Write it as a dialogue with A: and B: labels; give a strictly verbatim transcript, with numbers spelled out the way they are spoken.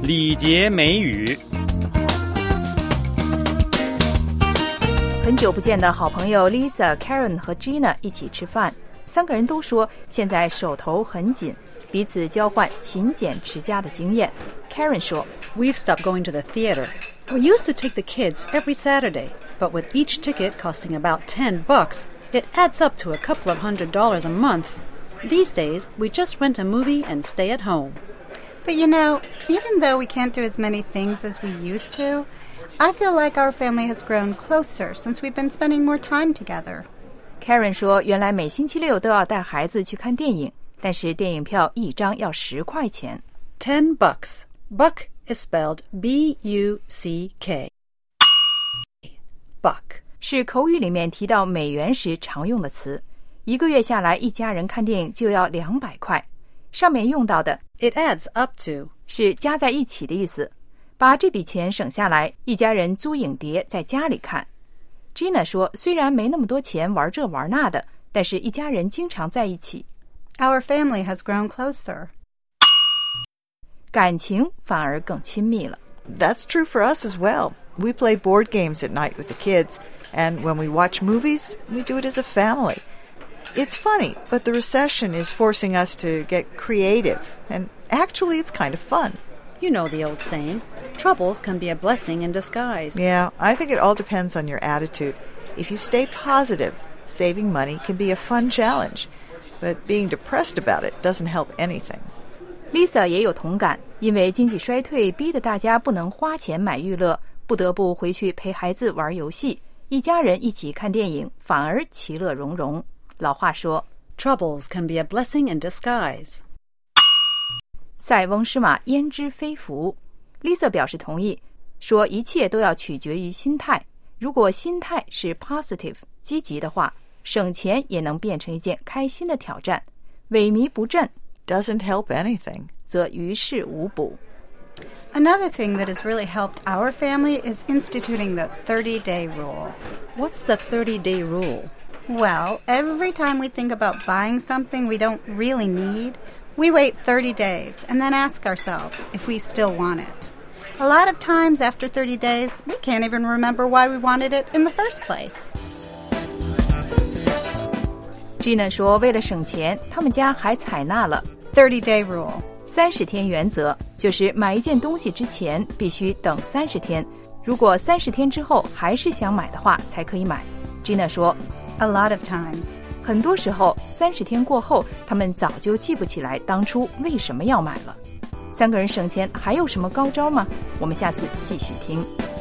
A: 礼节美语。
B: 很久不见的好朋友 Lisa、Karen 和 Gina 一起吃饭，三个人都说现在手头很紧，彼此交换勤俭持家的经验。Karen 说
C: We've stopped going to the theater. We used to take the kids every Saturday, but with each ticket costing about ten bucks, it adds up to a couple of hundred dollars a month. These days, we just rent a movie and stay at home.
D: But you know, even though we can't do as many things as we used to, I feel like our family has grown closer since we've been spending more time together.
B: Karen 说原来每星期六都要带孩子去看电影，但是电影票一张要十块钱。
C: Ten bucks. Buck is spelled B U C K. Buck
B: 是口语里面提到美元时常用的词。一个月下来，一家人看电影就要两百块。上面用到的
C: It adds up to
B: 是加在一起的意思。把这笔钱省下来，一家人租影碟在家里看。Gina 说虽然没那么多钱玩这玩那的，但是一家人经常在一起。
D: Our family has grown closer.
B: 感情反而更亲密了。
E: That's true for us as well. We play board games at night with the kids, and when we watch movies, we do it as a family. It's funny, but the recession is forcing us to get creative, and actually it's kind of fun.
C: You know the old saying, troubles can be a blessing in disguise.
E: Yeah, I think it all depends on your attitude. If you stay positive, saving money can be a fun challenge, but being depressed about it doesn't help anything.
B: Lisa 也有同感，因为经济衰退逼得大家不能花钱买娱乐，不得不回去陪孩子玩游戏，一家人一起看电影反而其乐融融。老话说
C: Troubles can be a blessing in disguise.
B: 塞翁失马焉知非福。 Lisa 表示同意，说一切都要取决于心态，如果心态是 positive 积极的话，省钱也能变成一件开心的挑战。萎靡不振
E: Doesn't help anything.
B: 则于事无补。
D: Another thing that has really helped our family is instituting the thirty-day rule.
C: What's the thirty-day rule?
D: Well, every time we think about buying something we don't really need, we wait thirty days and then ask ourselves if we still want it. A lot of times after thirty days, we can't even remember why we wanted it in the first place.
B: Gina 说为了省钱，他们家还采纳了
D: thirty-day rule.
B: 三十天原则，就是买一件东西之前必须等三十天，如果三十天之后还是想买的话才可以买。 Gina 说
D: A lot of times.
B: 很多时候三十天过后，他们早就记不起来当初为什么要买了。三个人省钱还有什么高招吗？我们下次继续听。